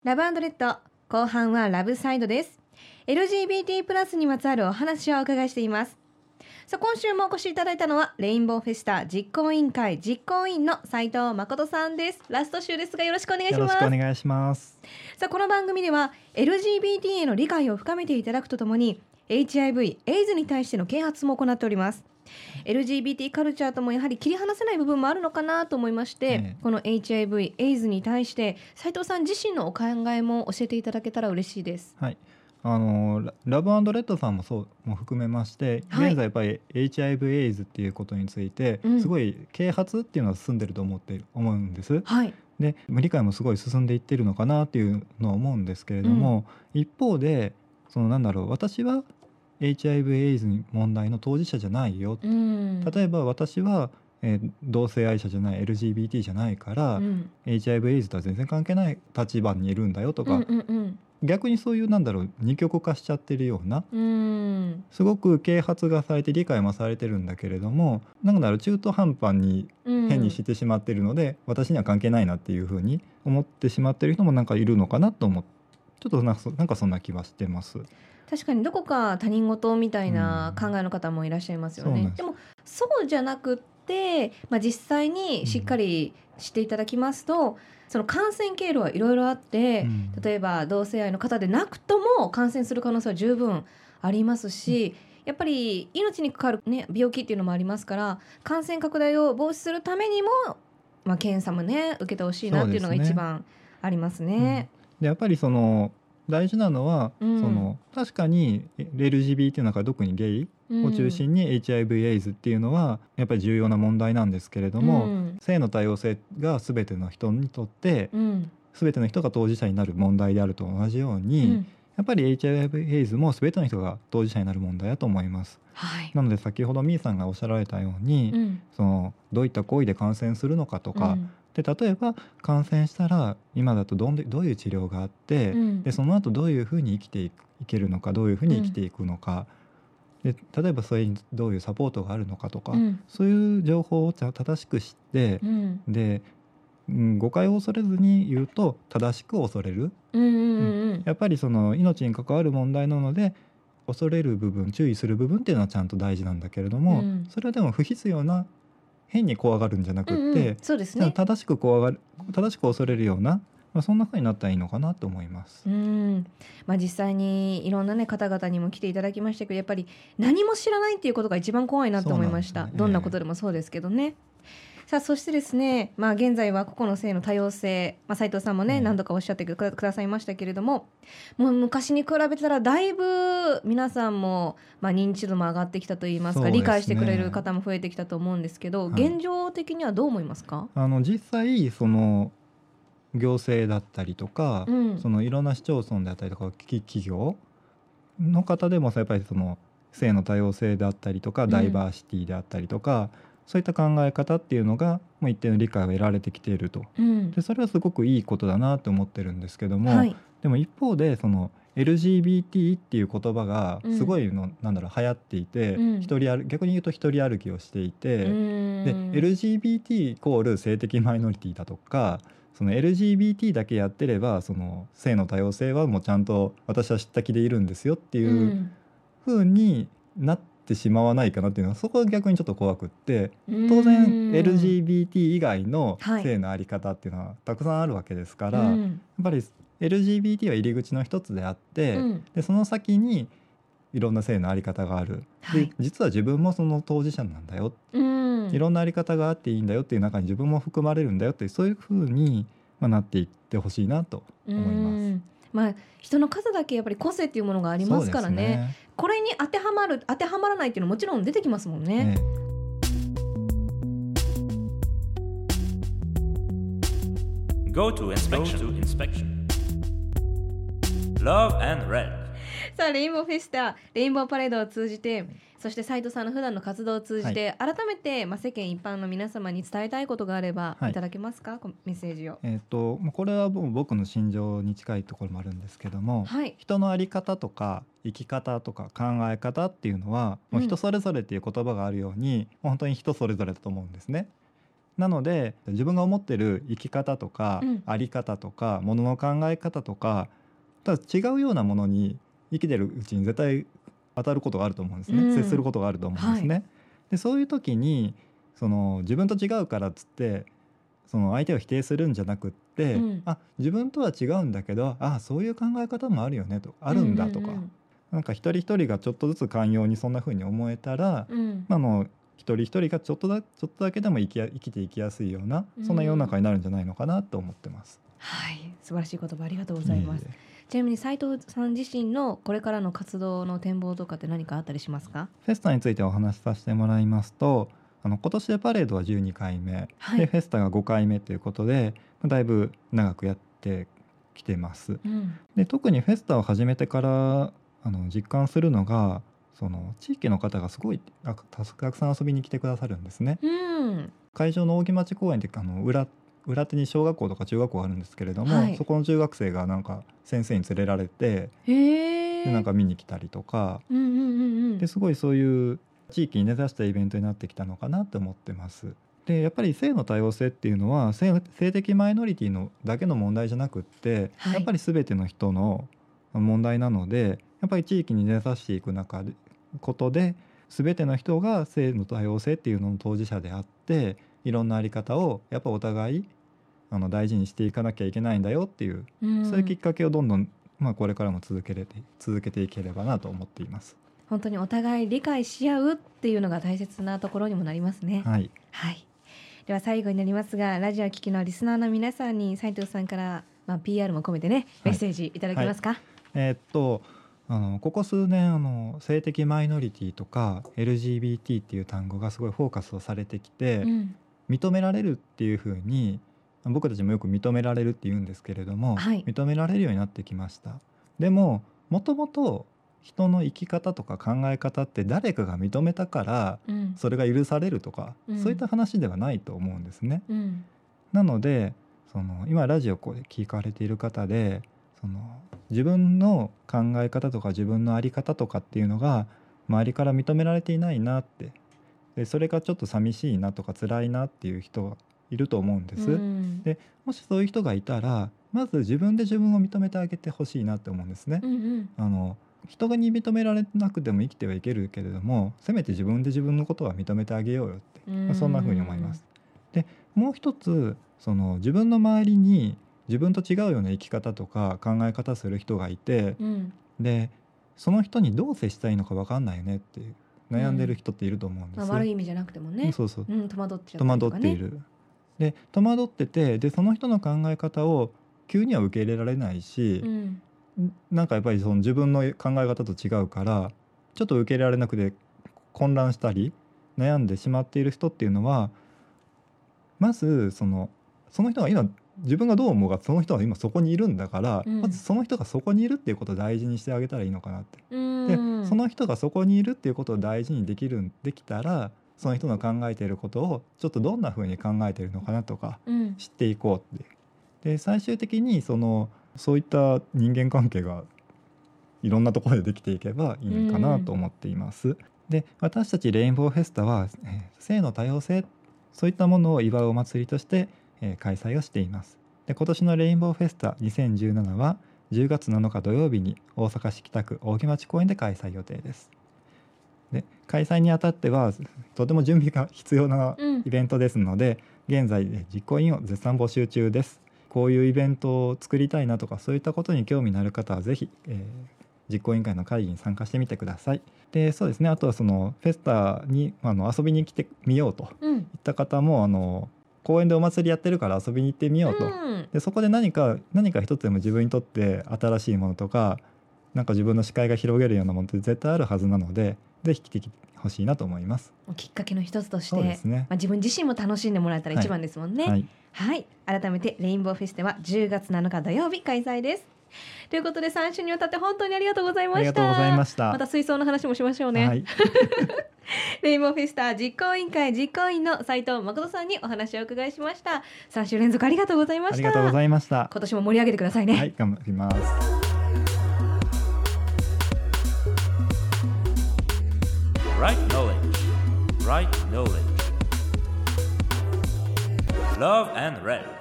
ラブ&レッド後半はラブサイドです。 LGBT プラスにまつわるお話をお伺いしています。さあ、今週もお越しいただいたのはレインボーフェスタ実行委員会実行委員の斉藤誠さんです。ラスト週ですがよろしくお願いします。 よろしくお願いします。 さあ、この番組では LGBT への理解を深めていただくとともに HIV、エイズに対しての啓発も行っております。LGBT カルチャーともやはり切り離せない部分もあるのかなと思いまして、この HIV、エイズに対して斉藤さん自身のお考えも教えていただけたら嬉しいです。 はい、ラブ&レッドさんもそうも含めまして、 はい、 現在やっぱり HIV、エイズっていうことについて、すごい啓発っていうのは進んでると思うんです、 はい、 で理解もすごい進んでいってるのかなっていうのを思うんですけれども、一方で私はHIV、エイズ問題の当事者じゃないよ、例えば私は、同性愛者じゃない LGBT じゃないから、HIV、エイズとは全然関係ない立場にいるんだよとか、逆にそういう二極化しちゃってるような、すごく啓発がされて理解もされてるんだけれども、中途半端に変にしてしまってるので、私には関係ないなっていうふうに思ってしまってる人もいるのかなと思って、ちょっとそんな気はしてます。 確かにどこか他人事みたいな考えの方もいらっしゃいますよね。でもそうじゃなくって、実際にしっかりしていただきますと、その感染経路はいろいろあって、例えば同性愛の方でなくとも感染する可能性は十分ありますし、やっぱり命に関わる、病気っていうのもありますから、感染拡大を防止するためにも、検査も受けてほしいなっていうのが一番ありますね。 でやっぱり大事なのは、確かに LGBT の中で特にゲイを中心に HIV、エイズっていうのはやっぱり重要な問題なんですけれども、性の多様性が全ての人にとって、全ての人が当事者になる問題であると同じように、やっぱり HIV、エイズも全ての人が当事者になる問題だと思います。なので先ほどみーさんがおっしゃられたように、どういった行為で感染するのかとか、で例えば感染したら今だとどういう治療があって、でその後どういうふうに生きていけるのか、どういうふうに生きていくのか、で例えばそれにどういうサポートがあるのかとか、そういう情報を正しく知って、で誤解を恐れずに言うと正しく恐れる、やっぱり命に関わる問題なので恐れる部分、注意する部分っていうのはちゃんと大事なんだけれども、それはでも不必要な変に怖がるんじゃなくって、正しく恐れるような、そんな風になったらいいのかなと思います。 実際にいろんな、方々にも来ていただきましたけど、やっぱり何も知らないっていうことが一番怖いなと思いました。どんなことでもそうですけどね。さあ、そしてですね、現在は個々の性の多様性、斉藤さんも何度かおっしゃってくださいましたけれども、もう昔に比べたらだいぶ皆さんも、認知度も上がってきたといいますか、理解してくれる方も増えてきたと思うんですけど、現状的にはどう思いますか？ 実際行政だったりとか、いろんな市町村であったりとか企業の方でもやっぱり性の多様性であったりとか、ダイバーシティであったりとか、そういった考え方っていうのがもう一定の理解を得られてきていると、でそれはすごくいいことだなと思ってるんですけども、でも一方でLGBT っていう言葉がすごい流行っていて、逆に言うと一人歩きをしていて、で LGBT イコール性的マイノリティだとか、LGBT だけやってれば性の多様性はもうちゃんと私は知った気でいるんですよっていう風になってしまわないかなっていうのは、そこは逆にちょっと怖くって、当然 LGBT 以外の性のあり方っていうのはたくさんあるわけですから、やっぱり LGBT は入り口の一つであって、でその先にいろんな性のあり方がある、で実は自分もその当事者なんだよ、いろんなあり方があっていいんだよっていう中に自分も含まれるんだよっていう、そういう風になっていってほしいなと思います。 人の数だけやっぱり個性っていうものがありますからね。これに当てはまる当てはまらないっていうのももちろん出てきますもんね。 Go to inspection. Love and Red。 さあ、レインボーフェスタ、レインボーパレードを通じて、そして斉藤さんの普段の活動を通じて、改めて、世間一般の皆様に伝えたいことがあれば、いただけますか？メッセージを。 これは僕の心情に近いところもあるんですけども、人の在り方とか生き方とか考え方っていうのは、もう人それぞれっていう言葉があるように、本当に人それぞれだと思うんですね。 なので自分が思ってる生き方とか、あり方とかものの考え方とかただ違うようなものに生きてるうちに絶対当たることがあると思うんですね、接することがあると思うんですね、でそういう時に自分と違うからっつって相手を否定するんじゃなくって、自分とは違うんだけどそういう考え方もあるよねとあるんだとか、なんか一人一人がちょっとずつ寛容にそんな風に思えたら、一人一人がちょっとだけでも生きていきやすいようなそんな世の中になるんじゃないのかなと思ってます。 はい、素晴らしい言葉ありがとうございます。ちなみに斉藤さん自身のこれからの活動の展望とかって何かあったりしますか？ フェスタについてお話しさせてもらいますと、今年でパレードは12回目、でフェスタが5回目ということでだいぶ長くやってきてます、で特にフェスタを始めてから実感するのが地域の方がすごいたくさん遊びに来てくださるんですね、会場の扇町公園って裏手に小学校とか中学校があるんですけれども、そこの中学生がなんか先生に連れられてでなんか見に来たりとか、ですごいそういう地域に根ざしたイベントになってきたのかなと思ってます。でやっぱり性の多様性っていうのは性的マイノリティのだけの問題じゃなくって、やっぱり全ての人の問題なので、やっぱり地域に根ざしていくことで全ての人が性の多様性っていうのの当事者であって、いろんなあり方をやっぱお互い大事にしていかなきゃいけないんだよっていう、そういうきっかけをどんどん、これからも続けていければなと思っています。 本当にお互い理解し合うっていうのが大切なところにもなりますね。 はい、 では最後になりますが、ラジオ聴きのリスナーの皆さんに斉藤さんから、PR も込めてねメッセージいただけますか？ ここ数年性的マイノリティとか LGBT っていう単語がすごいフォーカスをされてきて、認められるっていう風に僕たちもよく認められるって言うんですけれども、認められるようになってきました。でももともと人の生き方とか考え方って誰かが認めたからそれが許されるとか、そういった話ではないと思うんですね、なので今ラジオを聞かれている方で自分の考え方とか自分の在り方とかっていうのが周りから認められていないなって、でそれがちょっと寂しいなとか辛いなっていう人がいると思うんです、でもしそういう人がいたらまず自分で自分を認めてあげてほしいなって思うんですね、人に認められなくても生きてはいけるけれども、せめて自分で自分のことは認めてあげようよって、そんな風に思います。でもう一つ自分の周りに自分と違うような生き方とか考え方する人がいて、でその人にどう接したらいいのか分かんないよねっていう悩んでる人っていると思うんです、 悪い意味じゃなくてもね、 そうそう、 戸惑っちゃったりとかね、 戸惑っている。で戸惑ってて、でその人の考え方を急には受け入れられないし、なんかやっぱり自分の考え方と違うからちょっと受け入れられなくて混乱したり悩んでしまっている人っていうのは、まずその人が今自分がどう思うか、その人は今そこにいるんだから、まずその人がそこにいるっていうことを大事にしてあげたらいいのかなって、でその人がそこにいるっていうことを大事にできたら、その人の考えていることをちょっとどんな風に考えているのかなとか知っていこうって、で最終的にそういった人間関係がいろんなところでできていけばいいのかなと思っています、で私たちレインボーフェスタは、性の多様性そういったものを祝うお祭りとして、開催をしています。で今年のレインボーフェスタ2017は10月7日土曜日に大阪市北区扇町公園で開催予定です。で開催にあたってはとても準備が必要なイベントですので、現在実行委員を絶賛募集中です。こういうイベントを作りたいなとか、そういったことに興味のある方はぜひ、実行委員会の会議に参加してみてください。でそうですね、あとはフェスタに遊びに来てみようといった方も、公園でお祭りやってるから遊びに行ってみようと、でそこで何か一つでも自分にとって新しいものとか、なんか自分の視界が広げるようなものって絶対あるはずなので、ぜひ来てほしいなと思います。 きっかけの一つとして、 そうですね、 自分自身も楽しんでもらえたら一番ですもんね。はい、改めてレインボーフェスタは10月7日土曜日開催です。ということで3週にわたって本当にありがとうございました。 ありがとうございました。 また水槽の話もしましょうね、レインボーフェスタ実行委員会実行委員の斉藤誠さんにお話をお伺いしました。3週連続ありがとうございました。 ありがとうございました。 今年も盛り上げてくださいね。 はい、頑張ります。 Right knowledge. Right knowledge. Love and Red